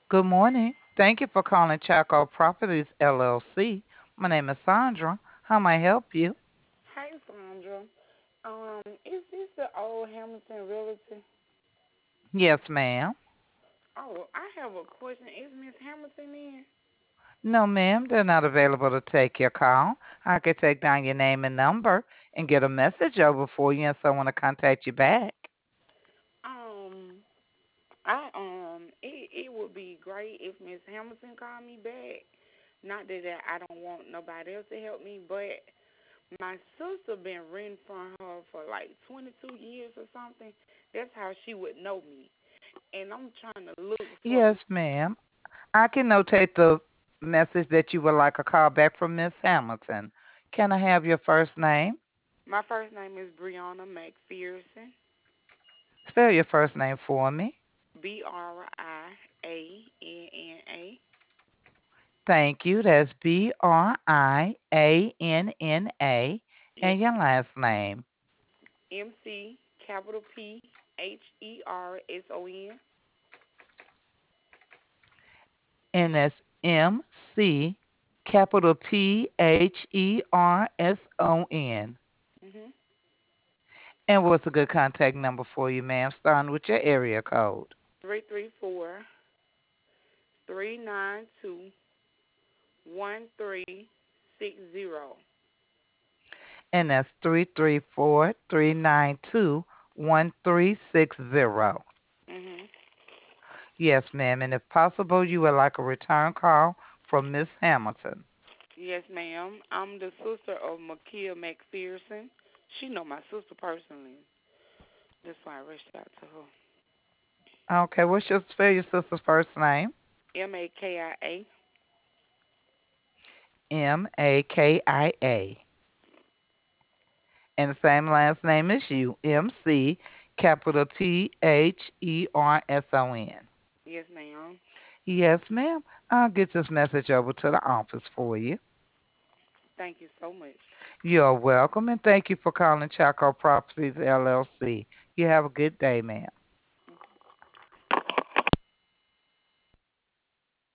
Good morning. Thank you for calling Chaco Properties LLC. My name is Sandra. How may I help you? Hi, Sandra. Is this the old Hamilton Realty? Yes, ma'am. Oh, I have a question. Is Miss Hamilton in? No, ma'am, they're not available to take your call. I could take down your name and number and get a message over for you and someone to contact you back. Um, it would be great if Miss Hamilton called me back. Not that I don't want nobody else to help me, but my sister been renting from her for like 22 years or something. That's how she would know me. And I'm trying to look for Yes, ma'am. I can notate the message that you would like a call back from Miss Hamilton. Can I have your first name? my first name is Brianna McPherson. Spell your first name for me. Brianna. Thank you. That's Brianna. Yes, And your last name. MC capital Pherson. And that's MC capital Pherson. Mhm. And what's a good contact number for you, ma'am? Starting with your area code. 334-392-1360. And that's 334-392-1360. Mhm. Yes, ma'am. And if possible, you would like a return call from Miss Hamilton. Yes, ma'am. I'm the sister of Makia McPherson. She know my sister personally. That's why I reached out to her. Okay, what's your spell your sister's first name? Makia. Makia. And the same last name as you, MC, capital Pherson. Yes, ma'am. Yes, ma'am. I'll get this message over to the office for you. Thank you so much. You're welcome, and thank you for calling Chaco Properties LLC. You have a good day, ma'am.